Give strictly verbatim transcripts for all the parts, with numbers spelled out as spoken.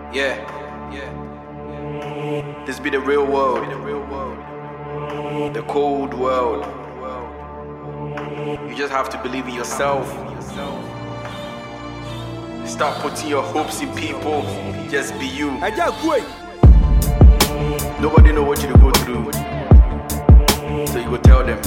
Yeah, yeah. This be the real world, the cold world. You just have to believe in yourself. Stop putting your hopes in people. Just be you. Nobody know what you go through, so you go tell them.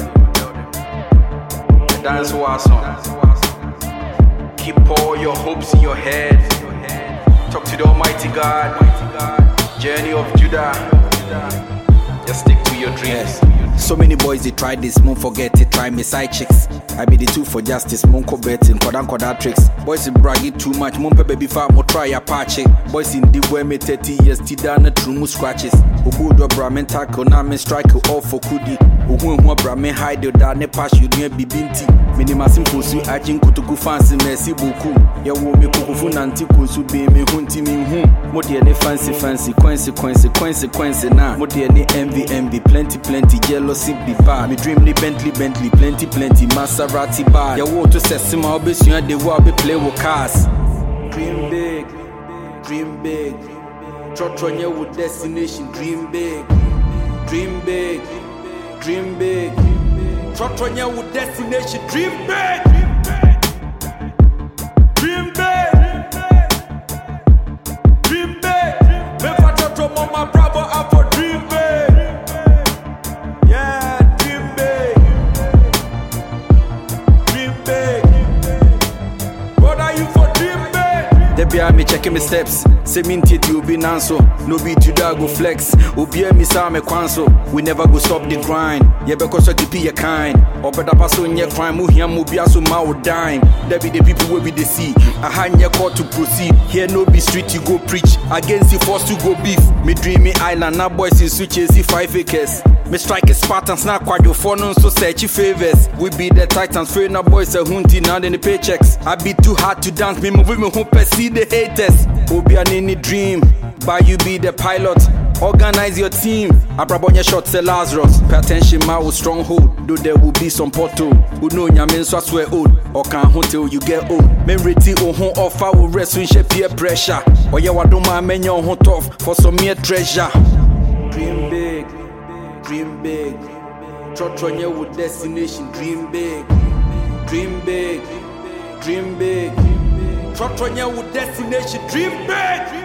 And that's why song. Keep all your hopes in your head. Talk to the Almighty God. Journey of Judah. Just stick to your dreams. So many boys they try this, moon forget it, try me side chicks. I be the two for justice, moon co betting, kodan koda tricks. Boys in bragging too much, moon pe baby far mo try apache. Boys in the way me thirty years, tidana true mu scratches. Ubu do bra men tackle, na men strike all for kudi. Uhu uhu bra men hide your da ne pass you near bibinti. Minima simple su ajin kutugu fancy merci beaucoup. Ya wo me kukufu nanti kusu be me hunti mi hu. Mo de ne fancy fancy consequence consequence na. Mo de ne envy envy plenty plenty jealousy be bad. Me dream ni Bentley Bentley plenty plenty Maserati bad. Ya wo to sesima obesua de wo be play with cars. Dream big, dream big. Trotronye with destination. Dream big, dream big, dream big. Trotronye with destination. Dream big, dream big, dream big. Me for Trotro mama bravo I for dream big. Yeah, dream big, dream big. What are you for dream big? They be me checking my steps. Say me nti you be nanso. No be to da go flex. Obi me sa me kwanso. We never go stop the grind. Yeah, because I keep your kind. Or better pass on your crime. Mu here mu bia so ma wo dime. There be the people where we dey see. I hand your call to proceed. Here no be street you go preach. Against the force to go beef. Me dream me island. Now boys in switches see five acres. Me strike Spartans now quadro for no so search favors. We be the Titans. Free na boys a hunty now in the paychecks. I be too hard to dance. Me move me home see the haters. Obi an any dream. But you be the pilot. Organize your team. Abrabonye shot say Lazarus. Pay attention ma with stronghold. Though there will be some portal. Who know nyamen so swear old. Or can hunt till you get old. Men reti on hon offer will rest when she peer pressure. Or ya wa do ma men yon hon tough for some mere treasure. Dream big, dream big. Trotronye with destination. Dream big, dream big, dream big. Trotronye with destination. Dream big.